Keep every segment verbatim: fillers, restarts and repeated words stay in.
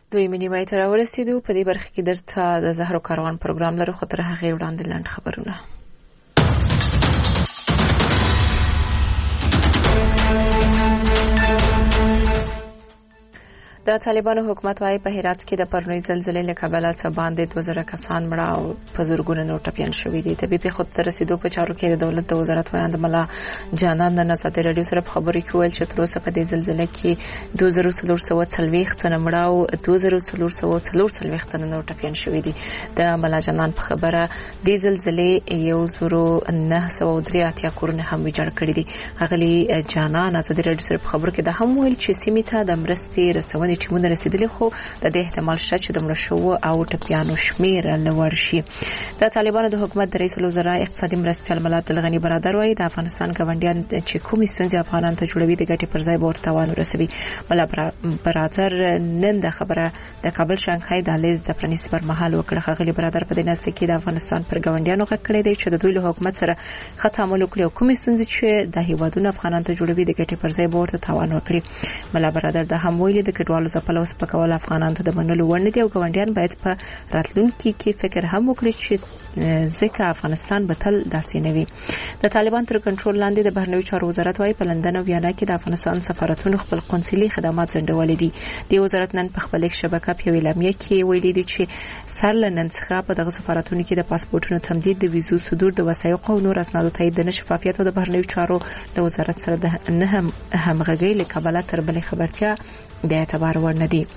دوی نیمه ته راورسېدو. په دې برخه کې درته د زهرو کاروان پروګرام لرو، خو تر هغې وړاندې لنډ خبرونه. د طالبانو حکومت وايي په هرات کې د پرنوي زلزلې له کبله څه باندې دوه زره کسان مړه او په زرګونو نور ټپیان شوي دي. طبي پیښو ته رسیدو په چارو کې د دولت د وزارت وایند ملا جانان د ازادي راډیو سره په خبرو کې ویل چې تر اوسه په دې زلزلې کې دوه زره څلور سوه څلوېښت تنه مړه او دوه زره څلور سوه څلور څلوېښت تنه نور ټپیان شوي دي. د ملا جانان په خبره دې زلزلې یو زره نه سوه درې اتیا کورونه هم ویجاړ کړي دي. هغه جانان ازادي راډیو سره په خبرو کې د هم ویل چې سیمې ته د مرستې رسونې ټیمونه رسیدلي، خو د دې احتمال شته چې د مړه شوو او ټپیانو شمیر لوړ شي. د طالبانو د حکومت د رئیس الوزرا اقتصادي مرستیال ملا عبدالغني برادر وايي د افغانستان ګاونډیان چې کومې ستونزې افغانانو ته جوړوي د ګټې پر ځای به ورته تاوان ورسوي. ملا برادر نن د خبره د کابل شانګهای دهلیز د پرانیستي پر مهال وکړه. ښاغلي برادر په دې ناسته کې د افغانستان پر ګاونډیانو غږ کړی دی چې د دوی له حکومت سره ښه تعامل وکړي او کومې ستونزې چې د هیوادونو افغانانو ته جوړوي د ګټې پر ځای به ورته تاوان وکړي. ملا برادر د هم ویلي د کډوالو ځپل او سپکول افغانانو ته د منلو وړ نه دي او ګاونډیان باید په راتلونکي کې فکر هم وکړي چې ځکه افغانستان به تل داسې نه وي. د طالبان تر کنټرول لاندې د بهرنیو چارو وزارت وايي په لندن او ویانا کې د افغانستان سفارتونو خپل قونسلي خدمات ځنډولي دي. د وزارت نن په خپل شبکه په اعلامیه کې ویلي دي چې سر لنن څخه په دغه سفارتونو کې د پاسپورتونو تمدید، د ویزو صدور، د وثایقو او نور اسنادو تایید د شفافیت او د بهرنیو چارو د وزارت سره د نه همغږۍ له کبله تر بلې خبرتیا د اعتبار وړ نه دي.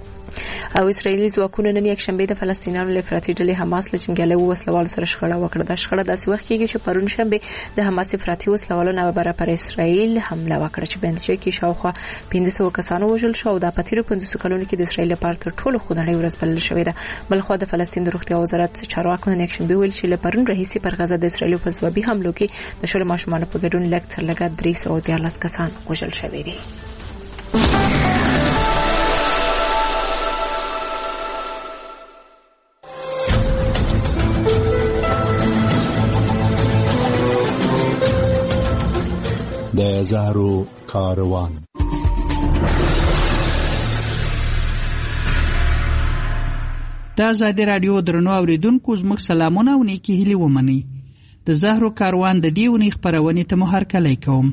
او اسرائیلي ځواکونه نن یکشنبه د فلسطینیانو له افراطي ډلې حماس له جنګیالیو وسلوالو سره شخړه وکړه. دا شخړه داسې وخت کېږي چې پرون شنبه د حماس افراطي وسلوالو ناببره پر اسرائیل حمله وکړه چې په نتیجه کې شاوخوا پنځه سوه کسان وژل شو او د پاتېرو پنځوس کلونو کې د اسرائیل لپاره تر ټولو خونړۍ ورځ بلل شوې ده. بلخو د فلسطین د روغتیا وزارت چارواکو نن یکشنبه ویل چې له پرون راهیسې پر غزه د اسرائیل په ځوابي حملو کې د شل ماشومانو په ګډون لږ تر لږه درې سوه دیارلس کسان وژل شوي دي. د زهرو کاروان. د ازادي راډیو درنو اوریدونکو زموږ سلامونه او نیکی هیلې ومنئ. د زهرو کاروان د دې اونۍ خپرونې ته مو هرکلی کوم.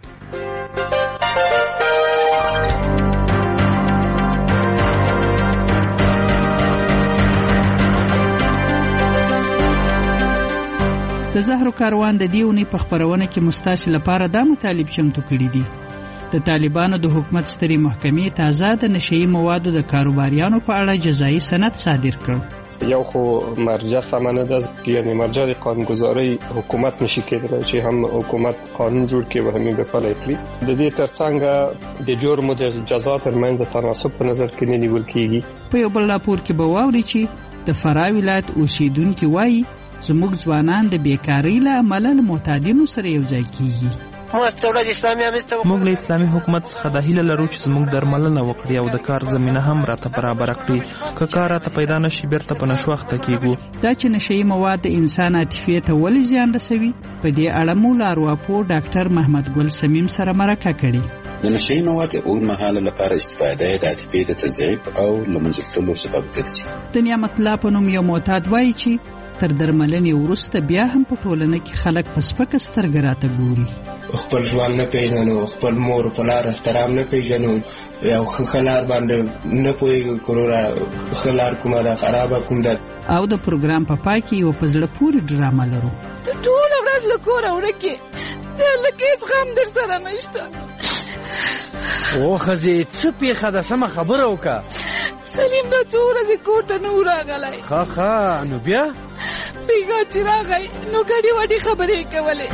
د زهرو کاروان د دې اونۍ په خپرونه کې مستاسي لپاره دا مطالب چمتو کړي دي. د طالبانو د حکومت سترې محکمې تازه د نشئی موادو د کاروباریانو په اړه جزایي سند صادر کړ. یو خو مرجع سمانه ده، یعنی مرجع قانونگذاری حکومت نشي کېدلی چې هم حکومت قانون جوړ کړي و همې به پلی کړي. د دې ترڅنګ د جرم او جزا ترمنځ تناسب په نظر کې نه نیول کېږي. په یو بل راپور کې به واوري چې د فراه ولایت اوسیدونکي وایي زموږ ځوانان د بیکارۍ له امله له معتادینو سره یو ځای کېږي. موږ له اسلامي حکومت څخه د هیله لرو چې زموږ درملنه وکړي او د کار زمینه هم راته برابر کړي. که کار راته پیدا نشي بیرته په نشو اخته کېږو. دا چې نشئی مواد د انسان عاطفې ته ولې زیان رسوي، په دې اړه مو له ارواپوه ډاکټر محمد ګل سمیم سره مرکه کړې. د نشئی مواد اوږدمهاله لپاره استفاده د عاطفې د تضعیف او له منځه تللو سبب ګرځي. د نعمت الله په نوم یو معتاد وایي چې تر درملنې وروسته بیا هم په ټولنه کې خلک په سپکه سترګه راته ګوري. خپل ژوند نه پیژنو، خپل مور په لار احترام نه پیژنو، یو ښه لار باندې نه پوهېږو کروره ښه لار کومه ده خرابه کوم ده. او د پروګرام په پای کې یو په زړه پورې ډرامه لرو. ته ټوله ورځ له کوره ورکې، د لکه هېڅ غم در سره نشته. او ښځې څه پېښه ده، سمه خبره وکړه. سلیم دا څو ورځې کور ته نه و راغلی. ښه ښه نو بیا بیګا چې راغی نو ګډې وډې خبرې یې کولې.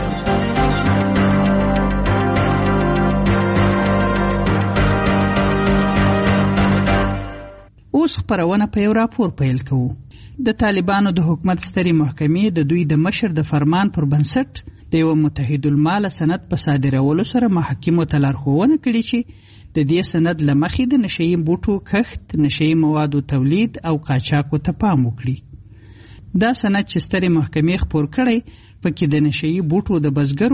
اوس خپرونه په یو راپور پیل کوو. د طالبانو د حکومت سترې محکمې د دوی د مشر د فرمان پر بنسټ د یو متحد المال سند په صادرولو سره محاکمو ته لارښوونه کړې چې د دې سند له مخې د نشئی بوټو کښت، نشئی موادو تولید او قاچاقو ته پام وکړي. دا سند چې سترې محکمې خپور کړی پکې د نشئی بوټو د بزګرو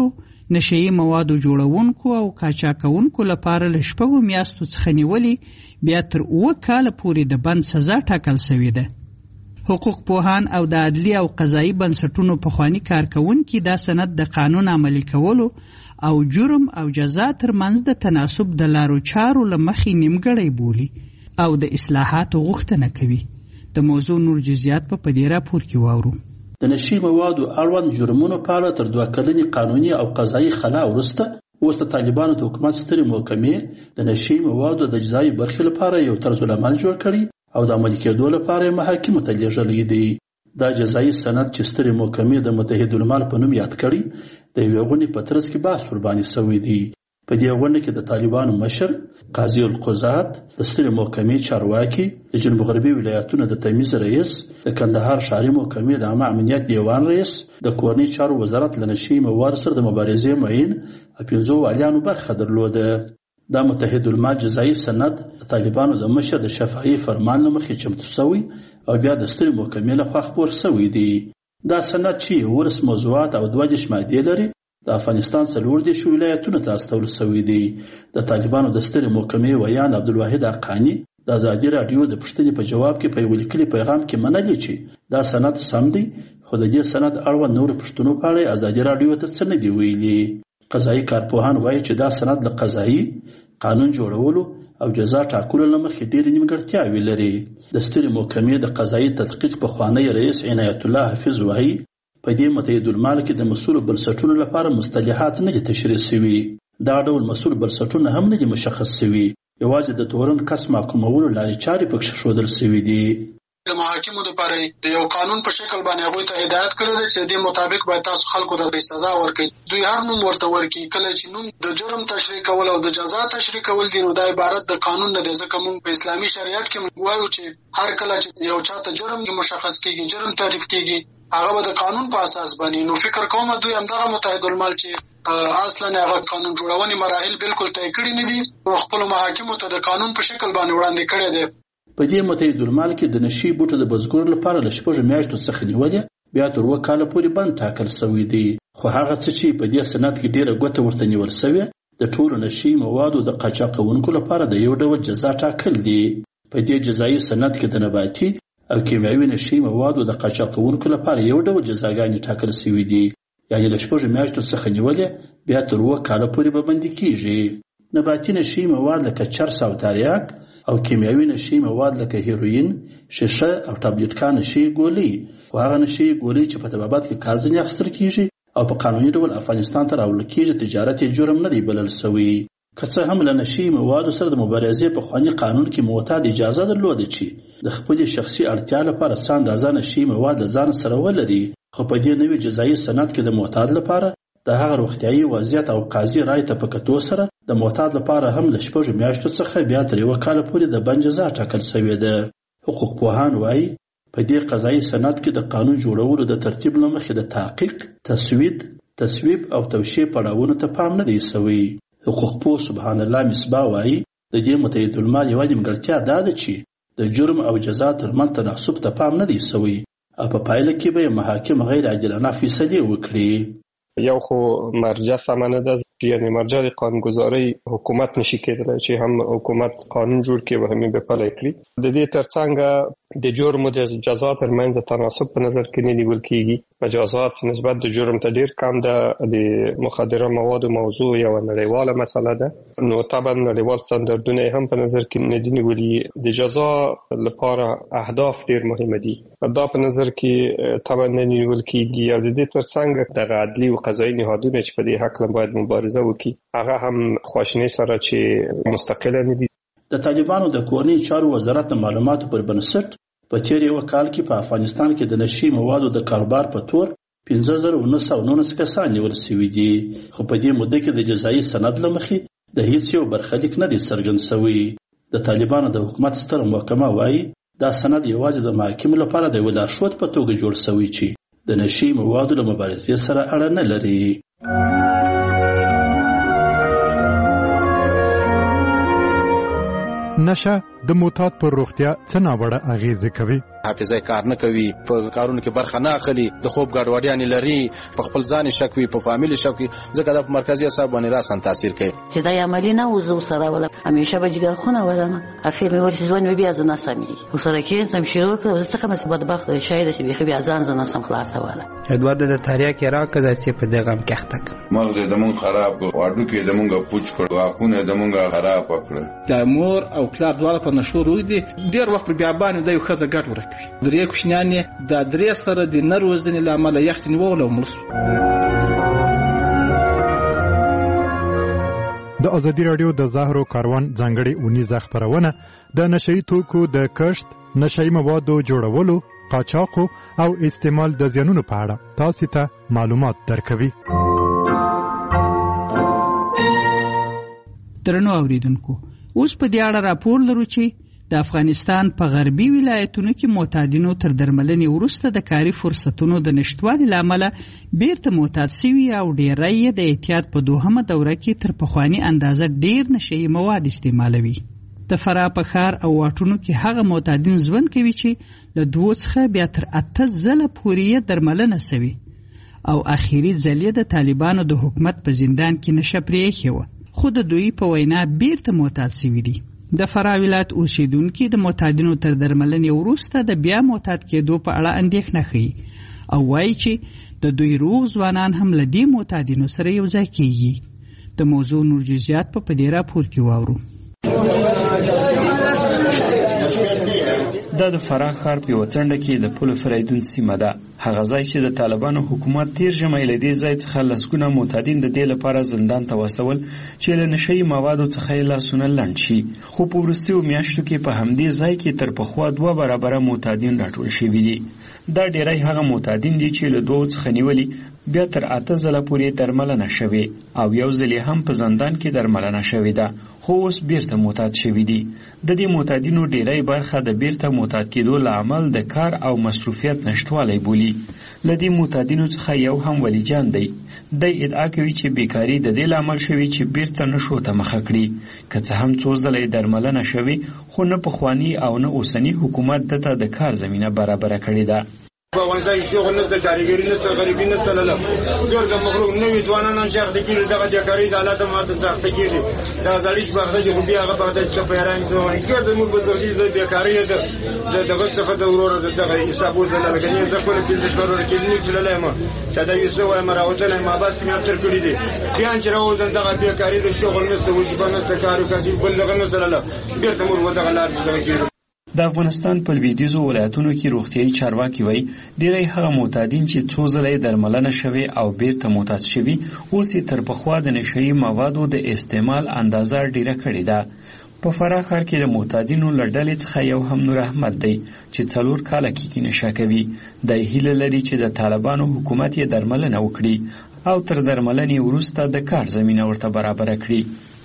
نشهیي موادو جوړونکو او قاچاقونکو لپاره له شپږو میاشتو څخه نیولې بیا تر اوه کاله پورې د بند سزا ټاکل شوې ده. حقوق پوهان او د عدلي او قضایي بنسټونو پخواني کارکوونکي دا سند د قانون عملي کولو او جرم او جزا ترمنځ د تناسب د لارو چارو له مخې نیمګړی بولي او د اصلاحاتو غوښتنه کوي. د موضوع نور جزئیات په دې راپور کې واورو. د نشي موادو اړوند جرمونو په اړه تر دوه کلنې قانوني او قضایي خلا وروسته اوس د طالبانو د حکومت سترې محکمې د نشي موادو د جزایي برخې لپاره یو طرز العمل جوړ کړي او د عملي کېدو لپاره محاکمو ته لیږلی دی. دا جزایي سند چې سترې محکمې د متحدالمال په نوم یاد کړي د یوې غونډې په ترڅ کې بحث ورباندې شوی دی. په دې غونډه کې د طالبانو مشر قاضي القضات، د سترې محکمې چارواکي، د جنوب غربي ولایتونو د تمیز رئیس، د کندهار ښاري محکمې د عامه امنیت دیوان رئیس، د کورنۍ چارو وزارت له نشي موادو سره د مبارزې معین او پنځو والیانو برخه درلوده. دا متحدالمال جزایي سند د طالبانو د مشر د شفاهي فرمان له مخې چمتو شوی او بیا د سترې محکمې لخوا خپور شوی دی. دا سند چې ولس موضوعات او دوه دېرش مادې لري د افغانستان څلور دېرش ولایتونو ته استول شوی دی. د طالبانو د سترې محکمې ویان عبدالواحد حقاني د ازادي راډیو د پوښتنې په جواب کې په یو لیکلي پیغام کې منلي چې دا سند سم دی، خو د دې سند اړوند نورو پوښتنو په اړه ازادي راډیو ته څه نه دي ویلي. قضایي کارپوهان وایي چې دا سند له قضایي قانون جوړولو او جزا ټاکلو له مخې ډېرې نیمګړتیاوې لري. د سترې محکمې د قضایي تحقیق پخوانی رئیس عنایت الله حفیظ وایي په دې متحدالمال کې د مسؤلو بنسټونو لپاره مصطلحات نه دي تشریح شوي. دا ډول مسؤل بنسټونه هم نه دي مشخص شوي، یوازې د تورن کس محکومولو لارې چارې پکې ښودل شوي دي. د محاکمو لپاره د یو قانون په شکل باندې هغوی ته هدایت کړی دی چې د دې مطابق باید تاسو خلکو ته سزا ورکړئ. دوی هر نوم ورته ورکړي. کله چې نوم د جرم تشریح کول او د جزا تشریح کول دي نو دا عبارت د قانون نه دی، ځکه موږ په اسلامي شریعت کې وایو چې هر کله چې یو چاته جرم مشخص کیږي، جرم تعریف کیږي، هغه به د قانون په اساس باندې. نو فکر کوم دوی همدغه متحدالمال چې اصلا هغه قانون جوړونې مراحل بالکل طی کړي نه دي او خپل محاکمو ته د قانون په شکل باندې وړاندې کړي دي. په دې متحدالمال کې د نشي بوټو د بزګرو لپاره له شپږو میاشتو څخه نیولې بیا تر اووه کاله پورې بند ټاکل شوی دی. خو هغه څه چې په دې سند کې ډېره ګوته ورته نیول شوې د ټولو نشي موادو د قاچاقونکو لپاره د یو ډول جزا ټاکل دي. په دې جزایي سند کې د نباتي او کیمیاوي نشي موادو د قاچاقونکو لپاره یو ډول جزاګانې ټاکل شوي دي، یعنې له شپږو میاشتو څخه نیولې بیا تر اووه کاله پورې به بندي کیږي. نباتي نشي مواد لکه چرس او تریاک او کیمیاوي نشي مواد لکه هیروین، شیشه او ټابلیټکا نشي ګولۍ، خو هغه نشي ګولۍ چې په طبابت کې کار ځینې اخیستل کیږي او په قانوني ډول افغانستان ته راوړل کیږي تجارت یې جرم نه دی بلل شوی. که څه هم له نشي موادو سره د مبارزې پخواني قانون کې معتاد اجازه درلوده چې د خپلې شخصي اړتیا لپاره څه اندازه نشي مواد له ځان سره ولري، خو په دې نوي جزایي سند کې د معتاد لپاره د هغه روغتیايي وضعیت او قاضي رای ته په کتو سره د معتاد لپاره هم له شپږو میاشتو څخه بیا تر یوه کاله پورې د بند جزا ټاکل شوې ده. حقوق پوهان وایي په دې قضایي سند کې د قانون جوړولو د ترتیب له مخې د تحقیق، تسوید، تصویب او توشیح پړاوونو ته پام نه دی شوی. حقوق پوه سبحان الله مصباح وایي د دې متحدالمال یوه نیمګړتیا دا ده چې د جرم او جزا ترمنځ تناسب ته پام نه دی شوی او په پایله کې به محاکم غیر عادلانه فیصلې وکړي. یو خو مرجع سمه نه ده، یعنی مرجع د قانونګذارۍ حکومت نشي کېدلی چې هم حکومت قانون جوړ کړي او هم یې پلی کړي. د دې ترڅنګ د جرم او د جزا ترمنځ تناسب په نظر کې نه نیول کېږي. مجازات نسبت د جرم ته ډېر کم ده. د مخدره موادو موضوع یوه نړیواله مسله ده، نو طبعا نړیوال ستاندردونه هم په نظر کې نه دي نیولي. د جزا لپاره اهداف ډېر مهمه دي، دا په نظر کې طبعا نه نیول کېږي. او د دې ترڅنګ دغه عدلي او قضایي نهادونه چې په دې هکله باید مبارزه وکړي هغه هم خواشینۍ سره چې مستقله نه دي. د طالبانو د کورنۍ چارو وزارت د معلوماتو پر بنسټ په تیر یو کال کې په افغانستان کې د نشي موادو د کاروبار په تور پنځه زره نه سوه نولس کسان نیول شوي دي، خو په دې موده کې د جزایي سند له مخې د هیڅ یو برخلیک نه دی څرګند شوی. د طالبانو د حکومت ستره محکمه وایي دا سند یوازې د محاکمو لپاره د یوه لارښود په توګه جوړ شوی چې د نشي موادو له مبارزې سره اړه نه لري. نشه د معتاد پر روغتیا څه ناوړه اغیزې کوي؟ حافظه کار نه کوي، په کارونو کې برخه نه اخلي، د خوب ګډوډیان لري، په خپل ځان شک وي، په فامیل شک وي، ځکه د مرکزی اعصاب باندې راسن تاثیر کوي. چې دا عملی نه وزو سره ولا همیشه به جګر خونه ولما اخر مې ورسې ځوان بیا ځنه سمي وسره کې تم شروع کړ زه څنګه مې بدبخت شاید چې بیا بیا ځان ځنه سم خلاصه ولا ادوارد د تاریخ کې راکړه چې په دغه غم کې اخته مغز د مون خراب واړو کې د مونږه پوچ کړ واکونه د مونږه خراب کړ. د مور او پلار دواړه په نشو روي دي ډیر وخت بیا باندې د یو خزه ګټ ورکوي. درې کوشنیانې د درې سره د نروزنې لامل یخت نیول او ملس. د ازادي رادیو د زهرو کاروان ځانګړي اونیزه خبرونه د نشئی توکو د کښت، نشئی موادو جوړولو، قاچاق او استعمال د زیانونو په اړه تاسو ته معلومات درکوي. درنو اوریدونکو، اوس په دې اړه راپور لرو چې د افغانستان په غربي ولایتونو کې معتادینو تر درملنې وروسته د کاري فرصتونو د نشټوالي لامل بیرته معتاد شوي او ډیری یې د احتیاط په دوهمه دوره کې تر پخواني اندازه ډیر نشئی مواد استعمالوي. د فراه په ښار او واټونو کې هغه معتادین ژوند کوي چې له دوو څخه بیا تر اته ځله پورې درملنه شوي او اخیری ځل یې د طالبانو د حکومت په زندان کې نشه پرېښې وه، خو د دوی په وینا بیرته معتاد شوي دي. د فراه ولایت اوسیدونکي د معتادینو تر درملنې وروسته د بیا معتاد کېدو په اړه اندېښنه ښیي او وایي چې د دوی روغ ځوانان هم له دې معتادینو سره یو ځای کېږي. د موضوع نور جزئیات په دې راپور کې واورو. دا د فراه ښار په یوه څنډه کې د پل فریدون سیمه ده، هغه ځای چې د طالبانو حکومت تیر ژمی له دې ځای څخه لسګونه معتادین د دې لپاره زندان ته واستول چې له نشئی موادو څخه یې لاسونه لنډ شي، خو په وروستیو میاشتو کې په همدې ځای کې تر پخوا دوه برابره معتادین راټول شوي دي. دا ډیری هغه معتادین دي چې له دوو څخه نیولي بیا تر اته ځله پورې درملنه شوې او یو ځل هم په زندان کې درملنه شوې ده، خو اوس بیرته معتاد شوي دي. د دې معتادینو ډیری برخه د بیرته معتاد کېدو له امل د کار او مصروفیت نشتوالی بولي. له دې معتادینو څخه یو هم ولی جان دی. دی ادعا کوي چې بیکاري د دې لامل شوي چې بیرته نشو ته مخه کړي، که څه هم څو ځله درملنه شوې خو نه پخواني او نه اوسني حکومت دته د کار زمینه برابره کړې ده. په افغانستان کې شغل نشته، کارګري نشته، غریبي نشته، لاله ډېر د مخلوق نوي ځوانان هم شاخته کېږي، دغه د کاري د حالات هم ماته ساخته کېږي. دا زړیش باغده چې خو بیا هغه باغده چې په ایران کې وایي ګر د موږ بدلې د بیکاري د دغه څخه د ورور دغه حساب وزل لګنی زه خپل پنځه شپږ کې نه کړلای ما چې دا یو څه وایم راوځل ما بس مې تر کړی دي بیا چې راوځم دغه بیکاري د شغل نشته، وجبه نشته، کارو کسب بل لغه نشته، لاله ډېر د موږ دغه لار دغه کېږي. د افغانستان په لویدیځو ولایتونو کې روغتیایي چارواکي وایي ډیری هغه معتادین چې څو ځله درملنه شوي او بیرته معتاد شوي اوس یې تر پخوا د نشهیي موادو د استعمال اندازه ډیره کړې ده. په فراه ښار کې د معتادینو له ډلې څخه یو هم نور احمد دی چې څلور کاله کېږي نشه کوي. دی هیله لري چې د طالبانو حکومت یې درملنه وکړي او تر درملنې وروسته د کار زمینه ورته برابره کړي.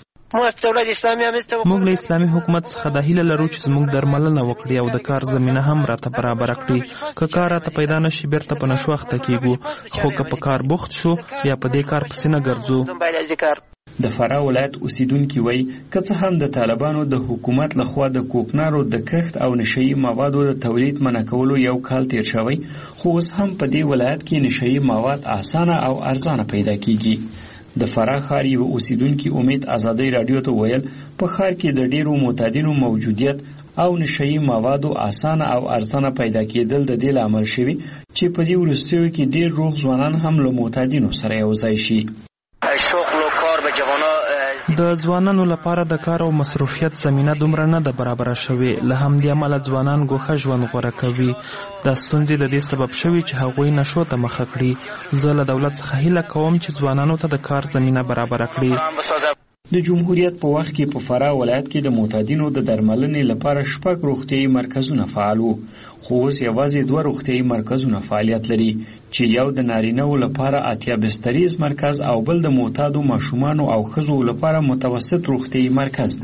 موږ له اسلامي حکومت څخه د هیله لرو چې زموږ درملنه وکړي او د کار زمینه هم راته برابره کړي. که کار راته پیدا نشي بیرته په نشو اخته کیږو، خو که په کار بوخت شو یا په دې کار پسې نه ګرځو. د فراه ولایت اوسیدونکي وایي که څه هم د طالبانو د حکومت لخوا د کوکنارو د کښت او نشهیي موادو د تولید منع کولو یو کال تیر شوی، خو اوس هم په دې ولایت کې نشهیي مواد اسانه او ارزانه پیدا کیږي. د فراه ښار یو اوسیدونکي امید آزادۍ راډیو ته ویل په ښار کې د ډیرو معتادینو موجودیت او نشهیي موادو اسانه او ارزانه پیدا کېدل د دې لامل شوي چې په دې وروستیو کې ډیر روغ ځوانان هم له معتادینو سره یو ځای شي. د ځوانانو لپاره د کار او مصروفیت زمینه دومره نه ده برابره شوې، له همدې امله ځوانان ګوښه ژوند غوره کوي. دا ستونزې د دې سبب شوي چې هغوی نشو ته مخه کړي. زه له دولت څخه هیله کوم چې ځوانانو ته د کار زمینه برابره کړي. د جمهوریت په وخت کې په فراه ولایت کې د معتادینو د درملنې لپاره شپږ روغتیایي مرکزونه فعال وو، خو اوس یوازې دوه روغتیایي مرکزونه فعالیت لري چې یو د نارینه‌و لپاره اتیا بستریز مرکز او بل د معتادو ماشومانو او ښځو لپاره متوسط روغتیایي مرکز دی.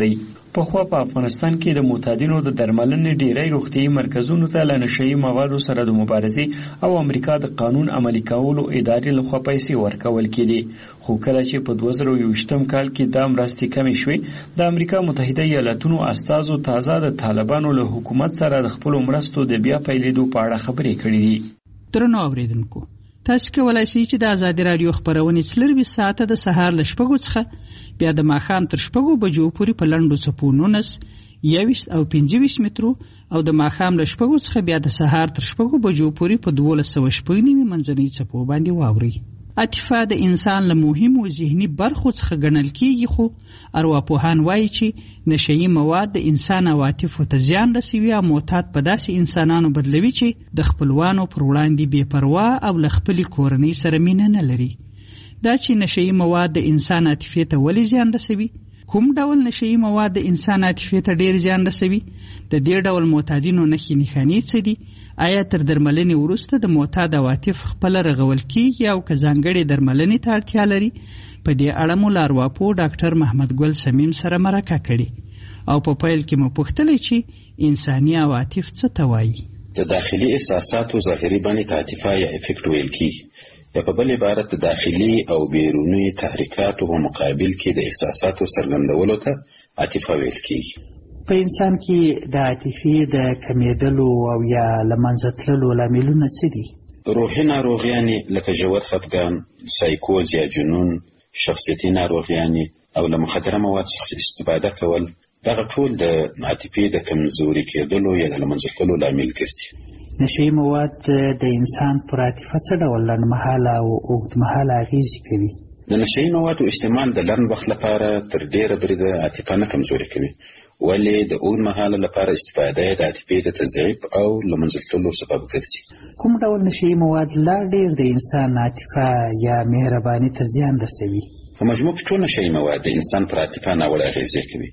پخوا په افغانستان کې د معتادینو د درملنې ډیری روغتیايي مرکزونو ته له نشهیي موادو سره د مبارزې او امریکا د قانون عملي کولو ادارې لخوا پیسې ورکول کېدې، خو کله چې په دوه زره یوویشتم کال کې دا مرستې کمې شوې، د امریکا متحده ایالاتونو استازو تازه د طالبانو له حکومت سره د خپلو مرستو د بیا پیلېدو په اړه خبرې کړې دي. درنو اوریدونکو، تاسو کولای شئ چې د ازادي راډیو خبرونې څلرویشت ساعته د سهار له شپږو څخه بیا د ماښام تر شپږو بجو پورې په لنډو څپو نولس، یوویشت او پنځه ویشت مترو او د ماښام له شپږو څخه بیا د سهار تر شپږو بجو پورې په دولس سوه شپږ نوي منځنۍ څپو باندې واورئ. عاطفه د انسان له مهمو ذهني برخو څخه ګڼل کېږي، خو ارواپوهان وایي چې نشهیي مواد د انسان عواطفو ته زیان رسوي او معتاد په داسې انسانانو بدلوي چې د خپلوانو پر وړاندې بې پروا او له خپلې کورنۍ سره مینه نه لري. دا چې نشهیي مواد د انسان عاطفې ته ولې زیان رسوي، کوم ډول نشهیي مواد د انسان عاطفې ته ډیر زیان رسوي، د دې ډول معتادینو نښې نښانې څه دي، آیا تر درملنې وروسته د معتاد عواطف خپله رغول کیږي او که ځانګړې درملنې ته اړتیا لري؟ په دې اړه مو له ارواپوه ډاکټر محمد ګل سمیم سره مرکه کړې او په پیل کې مو پوښتلی چې انساني عواطف څه ته وایي. د داخلي احساساتو ظاهري بڼې ته عاطفه یا افکټ ویل کیږي، یا په بل عبارت د داخلي او بیروني تحریکاتو په مقابل کې د احساساتو څرګندولو ته عاطفه ویل کیږي. په انسان کې د عاطفې د کمیدلو او یا له منځه تللو لاملونه څه دي؟ روحي ناروغیانې لکه ژور خفګان، سایکوز یا جنون، شخصیتي ناروغیانې او له مخدره مواد څخه استفاده کول، دغه ټول د عاطفې د کمزوري کېدلو یا د له منځه تللو لامل ګرځي. نشهیي مواد د انسان پر عاطفه څه ډول لنډمهاله او اوږدمهاله اغېزې کوي؟ د نشهیي موادو استعمال د لنډ وخت لپاره تر ډېره بریده عاطفه نه کمزوري کوي، ولې د اوږدمهاله لپاره استفاده یې د عاطفې د تضعیف او له منځه تللو سبب ګرځي. کوم ډول نشهیي مواد لا ډېر د انسان عاطفه یا مهرباني ته زیان رسوي؟ په مجموع کې ټول نشهیي مواد د انسان پر عاطفه ناوړه اغېزې کوي،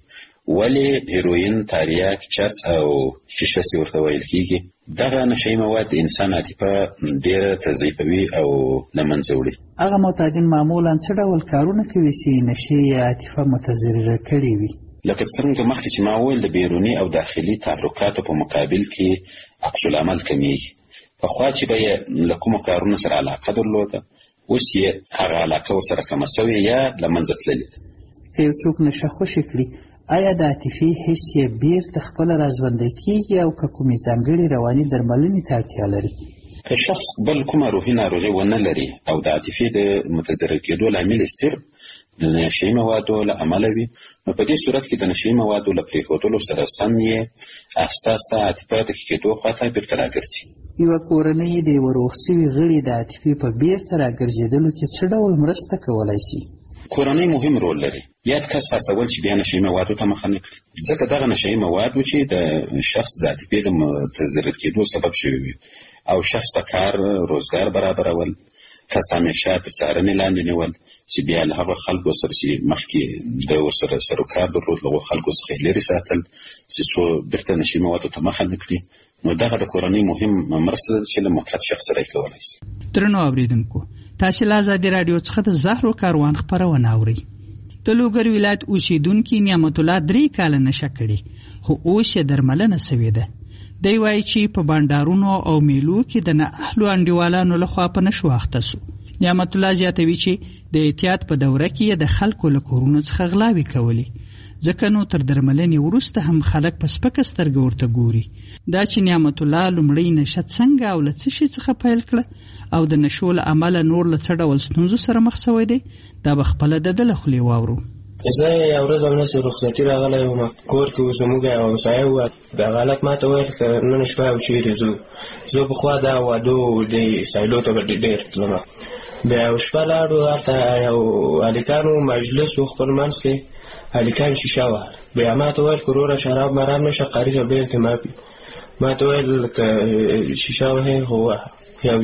ولې هیروین، تاریاک، چرس او شیشه چې ورته ویل کېږي، دغه نشهیي مواد د انسان عاطفه ډېره تضعیفوي او له منځه وړي. هغه معتادین معمولا څه ډول کارونه کوي چې نشهیي عاطفه متضرره کړې وي؟ لکه څرنګه مخکې چې ما وویل، د بیروني او داخلي تحرکاتو په مقابل کې عکس العمل کمیږي. پخوا چې به یې له کومو کارونو سره علاقه درلوده، اوس یې هغه علاقه ورسره کمه سوې یا له منځه تللې ده. که یو څوک نشه خوشې کړي، آیا د عاطفي حس یې بیرته خپله راژوندی کېږي او که کومې ځانګړې رواني درملنې ته اړتیا لري؟ که شخص بل کومه روحي ناروغي ونه لري او د عاطفې د متضرر کېدو لامل یې صرف د نشهیي موادو له امله وي، نو په دې صورت کې د نشهیي موادو له پرېښودلو سره سم یې آهسته آهسته عاطفه د ښه کېدو خواته بېرته راګرځي. یوه کورنۍ د یوه روغ سوي غړي د عاطفې په بیرته راګرځېدلو کې څه ډول مرسته کولی شي؟ کورنۍ مهم رول لري. یاد کس هڅول چې بیا نشهیي موادو ته مخه نه کړي، ځکه دغه نشهیي مواد و چې د شخص د عاطفې د متضرر کېدو سبب شوي وي او شخص ته کار روزګار برابرول، کس همیشه تر څارنې لاندې نیول چې بیا له هغه خلکو سره چې مخکې د ورسره سروکار درلود، له هغو خلکو څخه یې لرې ساتل چې څو بیرته نشهیي موادو ته مخه نه کړي. نو دغه د کورنۍ مهم مرسته ده چې له معتاد شخص سره یې کولی شي. درنو اورېدونکو، تاسې له ازادي راډیو څخه د زهرو کاروان خپرونه اورئ. د لوګر ولایت اوسېدونکي نعمت الله درې کاله نشه کړې، خو اوس یې درملنه سوې ده. دی وایي چې په بانډارونو او میلو کې د نااهلو انډیوالانو لخوا په نشو اخته سو. نعمت الله زیاتوي چې د احتیاط په دوره کې یې د خلکو له کورونو څخه غلاوې کولې، ځکه نو تر درملنې وروسته هم خلک په سپکه سترګه ورته ګوري. دا چې نعمت الله لومړی نشه څنګه او له څه شي څخه پیل کړه او د نشو له امله نور له څه ډول ستونزو سره مخ سوی دی، دا به خپله د ده له خولې واورو. زه یو ورځ همداسې رخصتي راغلی وم، کور کې اوس زموږ یوه همسایه وه، دغه هلک ما ته ویل که نن شپه او چېرې ځو. زه پخوا دا وادو دې سایلو ته به ډېر تلم. بیا یو شپه لاړو، هلته یو هلکانو مجلس و، خپل منځ کې هلکان شیشه وه. بیا ما ته ویل که وروره شراب مرام نشه، قاري صاحب ډېر ته ماپي. ما ته ویل که شیشه وهې خو وهه. یو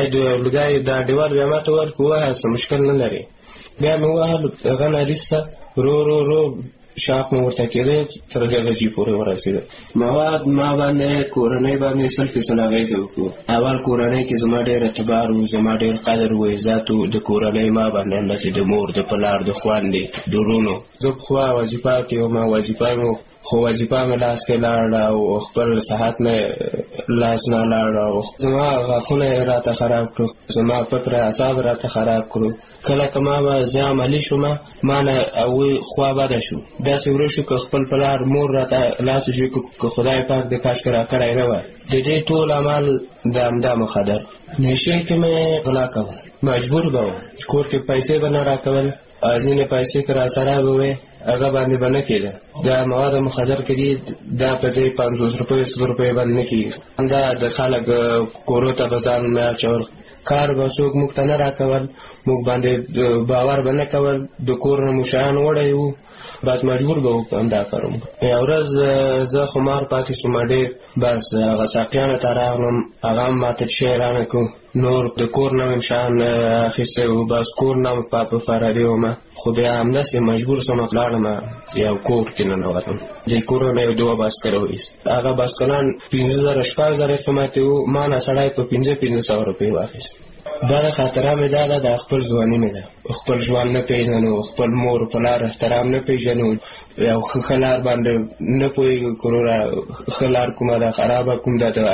لوګی دا انډیوال بیا ما ته ویل که ووهه څه مشکل نه لري. بیا مې ووهل، هغه نه وروسته رو رو رو شاق مو ورته کېده تر درجې پورې ورسېده. مواد ما باندې کورنۍ باندې سل فیصد اغېزه وکړو. اول کورنۍ کې زما ډېر اعتبار و، زما ډېر قدر و عزت و. د کورنۍ ما باندې همداسې د مور د پلار د خویندې د ورونو. زه پخوا وظیفه کې وم، وظیفه مې خو وظیفه مې لاس کې لاړه او خپل صحت مې لاس نه لاړه او زما غاښونه یې راته خراب کړو، زما فکر اعصاب راته خراب کړو. کله که ما به زه عملي شوم ما نه هغوی خوا بده شو. داسې ورو شو که خپل پلار مور راته لاس وشي که خدای پاک د کاشکې را کړی نه وای. د دې ټول عمل د همدا مخدر نشې کې مې غلا کول، مجبور به وم. کور کې پیسې به نه راکول، ځینې پیسې که را سره به وې هغه باندې به نه کېده. دا مواد مخدر کې دي دا په دې پنځوس روپۍ سل روپۍ باندې نه کېږي. دا د خلک کورو ته به ځان نه اچول، کار به څوک موږ ته نه راکول، موږ باندې باور به نه کول. د کور نه مو شیان وړی وو، بس مجبور به وو همدا کار وکړو. یوه ورځ زه خمار پاتې شوم ډېر، بس هغه ساقیانو ته راغلم، هغه هم ماته شی رانه کړو. نور د کور نه مې شیان اخیستی وو، بس کور نه مې په فراري وم. خو بیا همداسې مجبور شوم لاړم یو کور کې ننوتم. دې کور نه یو دوه بایسکل وایست. هغه بایسکلان پنځه زره شپږ زره قیمت وو، ما نه سړی په پنځه پنځه سوه روپۍ واخیست. دا د خاطره مې دا ده د خپل ځواني مې ده. خپل ژوند نه پېژنو، خپل مور پلار احترام نه پېژنو، یو ښه لار باندې نه پوهېږو. کروره ښه لار کومه ده خرابه کوم ده د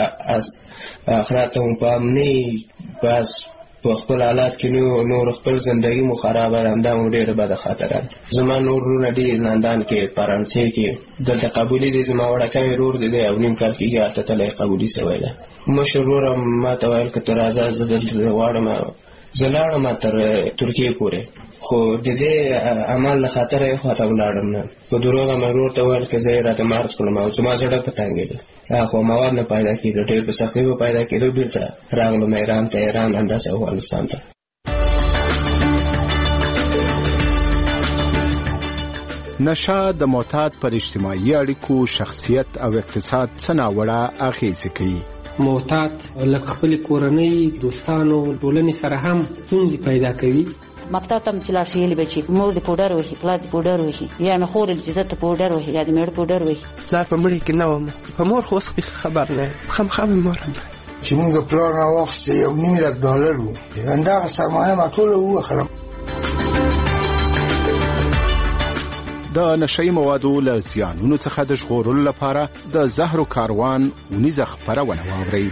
آخرت ته مو پام نه، بس په خپل حالات کې نور خپل زندګي مو خرابه ده. همدا مو ډېره بده خاطره ده. زما نور وروڼه دي لندن کې، فرانسې کې، دلته قبولي دی. زما وړوکی ورور دی یو نیم کال کېږي هلته تللی قبولي سوی ده. مشر ورور ما ته ویل که ته راځه زه دلته غواړم. زه لاړم تر ترکیې پورې، خو د دې عمل له خاطره یې خواته ولاړم نه. په دروغه مې ورور ته ویل که زه یې راته مارچ کړم او زما زړه په تنګېده. خو مواد نه پیدا کېدو، ډېر په سختۍ به پیدا کېدو. بېرته راغلم ایران ته، ایران همداسې افغانستان ته. نشه د معتاد پر اجتماعي اړیکو، شخصیت او اقتصاد څه ناوړه اغېزې کوي. معتاد لکه خپل کورنۍ، دوستانو، ټولنې سره هم ستونزې پیدا کوي. مکتب ته چې لاړ شي یلې به چې مور دې پوډر وهي، پلار دې پوډر وهي، یا مې خور دې چې زه ته پوډر وهي، یا دې مېړه پوډر وهي. پلار په مړي کې نه وم، په مور خو اوس خبر نه یم، خامخا مې مور هم چې موږ پلار راواخیستی یو نیم لک ډالر وو، همدغه سرمایه ما ټوله ووخرم. د نشهیي موادو له زیانونو څخه د ژغورلو لپاره د زهرو کاروان اونیزه خپرونه واورئ.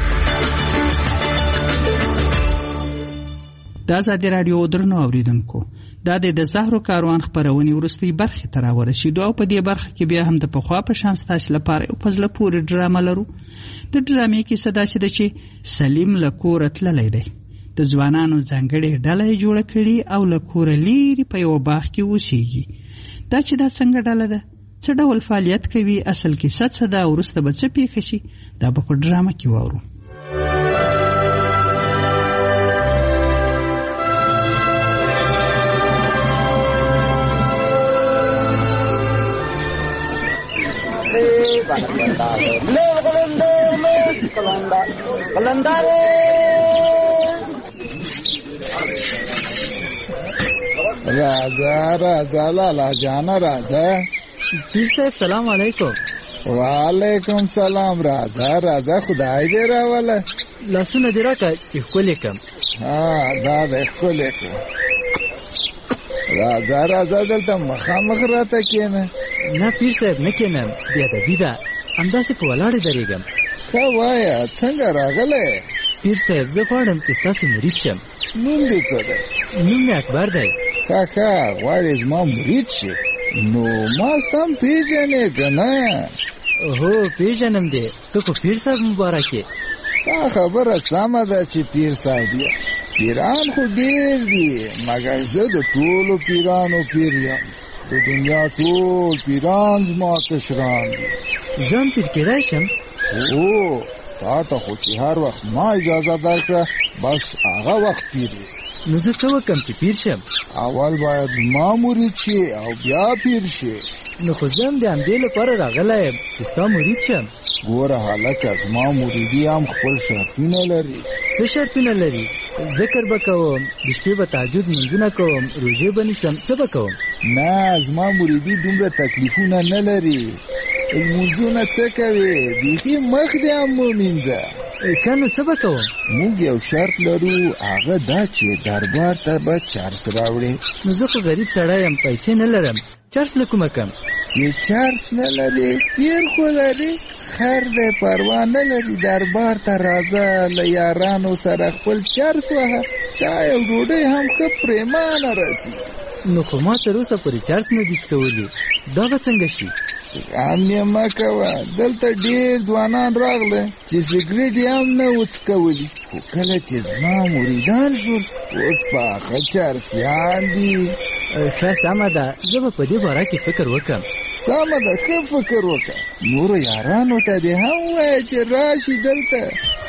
د ازادي راډیو درنو اوریدونکو، دا د زهرو کاروان خپرونې وروستۍ برخې ته راورسېدو او په دې برخه کې بیا هم د پخوا په شان ستاسو لپاره یو په زړه پورې ډرامه لرو. د ډرامې کیسه داسې ده چې سلیم له کوره تللی دی، د ځوانانو ځانګړې ډله یې جوړه کړې او له کوره لیرې په یوه باغ کې اوسېږي. دا چې دا څنګه ډله ده، څه ډول فعالیت کوي، اصل کیسه څه ده، وروسته به څه پیښه شي، دا به په ډرامه کې واورو. راځه راځه لالا جانا راځه. پیر صاحب سلام علیکم. وعلیکم سلام. راځه راځه خدای دې راوله. لاسونه دې راکړه چې ښکلې کړم. ها دا دې ښکلې کړه. راځه راځه دلته مخامخ راته کښېنه. نه پیر صاحب نه کښېنم، بېادبي ده، همداسې په ولاړې درېږم. ښه وایه څنګه راغلی؟ پیر صاحب زه غواړم چې ستاسې مرید شم. نوم دې څه دی؟ نوم مې اکبر دی. کاکا غواړې زما مرید شي؟ نو ما سم پیژنې که نه؟ هو پیژنم دی، ته خو پیر صاحب مبارک یې. ستا خبره سمه ده چې پیر صاحب یې. پیران خو ډېر دي، مګر زه د ټولو پیرانو پیر یم. د دنیا ټول پیران زما کشران دي. زه هم پیر کېدای شم؟ هو تا ته خو چې هر وخت ما اجازه درکړه بس هغه وخت پیر یې. نو زه څه وکړم چې پیر شم؟ اول باید زما مرید شي او بیا پیر شي. نو خو زه هم د همدې لپاره راغلی یم چې ستا مرید شم. ګوره هلکه زما مریدي هم خپل شرطونه لري. څه شرطونه لري؟ ذکر به کوم، د شپې به تهجد لمونځونه کوم، روژې به نیسم، څه به کوم؟ نه زما مریدي دومره تکلیفونه نه لري. لمونځونه څه کوې؟ بیخي مخ دې هم ومینځه. ښه نو څه به کوم؟ موږ یو شرط لرو، هغه دا چې دربار ته به چرس راوړې. نو زه خو غریب سړی یم، پیسې نه لرم، چرس له کومه کم؟ چې چرس نه لرې پیر خو لرې، خیر دی پروا نه لري. دربار ته راځه، له یارانو سره خپل چرس وهه، چای او ډوډۍ هم ښه پرېمانه رسي. نو خو ما تر اوسه پورې چرس نه دي څکولي، دا به څنګه شي؟ غم یې مه کوه، دلته ډېر ځوانان راغله چې سګرېټ یې هم نه و څکولي، خو کله چې زما مریدان شول اوس پاخه چرسیان دي. ښه سمه ده، زه به په دې باره کې فکر وکړم. سمه ده، ښه فکر وکړه. نورو یارانو ته دې هم ووایه چې راشي دلته.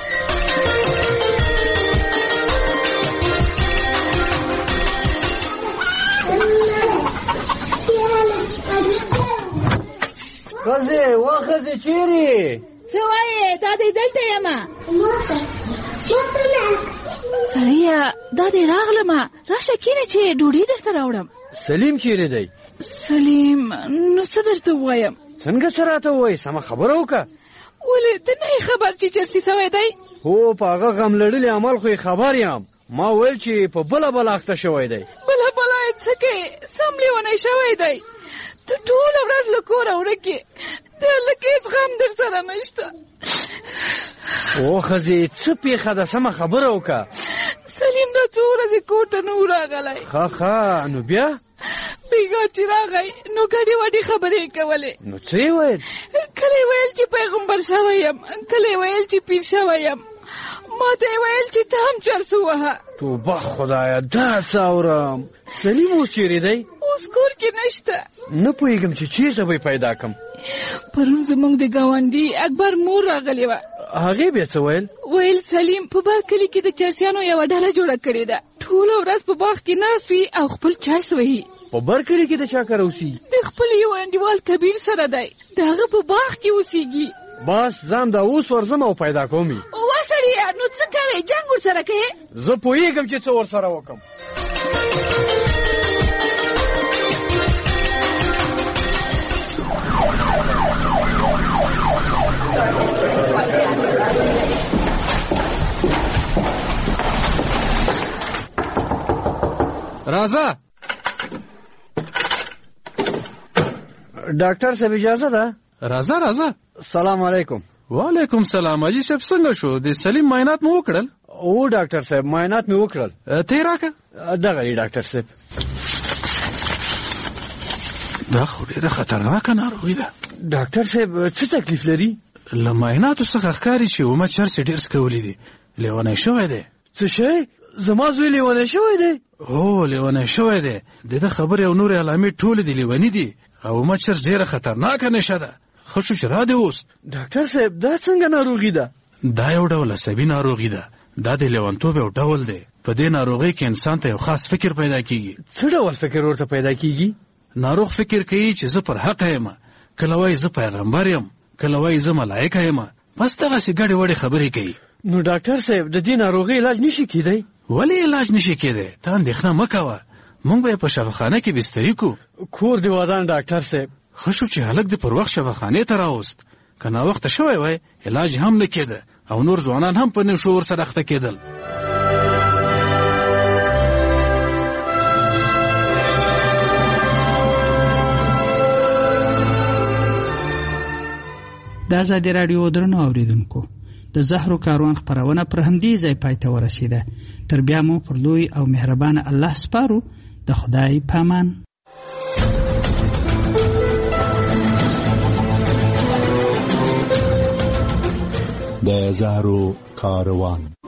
ښځې و ښځې چیرې؟ څه وایې؟ دا دی دلته یمه. سړیه دا دی راغلمه، راشه کښېنه چې ډوډۍ درته راوړم. سلیم چیرې دی؟ سلیم نو څه درته ووایم؟ څنګه څه راته ووایې؟ سمه خبره وکړه. ولې ته نه یې خبر چې چرسي سوی دی؟ هو په هغه غم لړلي عمل خو یې خبر یم. ما ویل چې په بله بله اخته شوی دی. بله بله یې څه کوې؟ سم لیونی شوی دی. ته ټوله ورځ له کوره ورکې، د هلک هېڅ غم در سره نشته. او ښځې څه پېښه ده؟ سمه خبره وکړه. سلیم دا څو ورځې کور ته نه و راغلی. ښه ښه نو بیا؟ بېګا چې راغی نو ګډې وډې خبرې یې کولې. نو څه یې ویل؟ کله یې ویل چې پیغمبر شوی یم، کله یې ویل چې پیر شوی یم، ما ته یې ویل چې ته هم چرس ووهه. توبه خدایه دا څه اورم. سلیم اوس چیرې دی؟ اوس کور کې نشته. نه پوهېږم چې چېرته به یې پیدا کړم. پرون زموږ د ګاونډي اکبر مور راغلې وه. هغې بیا څه ویل؟ ویل سلیم په بر کلي کې د چرسیانو یوه ډله جوړه کړې ده، ټوله ورځ په باغ کې ناست وي او خپل چرس وهي. په بر کلي کې د چا کره اوسېږي؟ د خپل یو انډیوال کبیر سره دی، د هغه په باغ کې اوسېږي. بس ځم دا اوس ورځم او پیدا کوم یې. وا سړیه نو څه کوې؟ جنګ ورسره کوې؟ زه پوهېږم چې څه ورسره وکړم. راځه ډاکټر صاحب اجازه ده؟ راځه راځه. سلام علیکم. وعلیکم سلام. حاجي صاحب څنګه شو؟ د سلیم معاینات مو وکړل؟ او ډاکټر صاحب معاینات مې وکړل. ته یې راکړه. دغه دی ډاکټر صاحب. دا خو ډېره خطرناکه ناروغي ده. ډاکټر صاحب څه تکلیف لري؟ له معایناتو څخه ښکاري چې عمر چرس ډېر څکولی دی، لیونی شوی دی. څه شی؟ زما زوی لیونی شوی دی؟ هو لیونی شوی دی. د ده خبرې او نورې علامې ټولې د لیوني دي او عمر چرس ډېره خطرناکه نشه ده. ښه شو چې را دې اوس. ډاکټر صاحب دا څنګه ناروغي ده؟ دا یو ډول عصبي ناروغي ده. دا د لیونتوب یو ډول دی. په دې ناروغۍ کې انسان ته یو خاص فکر پیدا کیږي. څه ډول فکر ورته پیدا کیږي؟ ناروغ فکر کوي چې زه پر حق یم، کله وایي زه پیغمبر یم، کله وایي زه ملایکه یم، بس دغسې ګډې وډې خبرې کوي. نو ډاکټر صاحب د دې ناروغۍ علاج نشي کیدی؟ ولې علاج نشي کیدی؟ ته اندېښنه مه کوه، موږ به یې په شفاخانه کې بستري کو. کور دې ودان ډاکټر صاحب. ښه شو چې هلک دې پر وخت شفاخانې ته راوست. که ناوخته شوی وای علاج هم نه کېده او نور ځوانان هم په نشو ورسره اخته کېدل. د ازادي راډیو درنو اوریدونکو، د زهرو کاروان خپرونه پر همدې ځای پای ته ورسېده. تر بیا مو پر لوی او مهربان الله سپارو. د خدای پامان. د زهرو کاروان.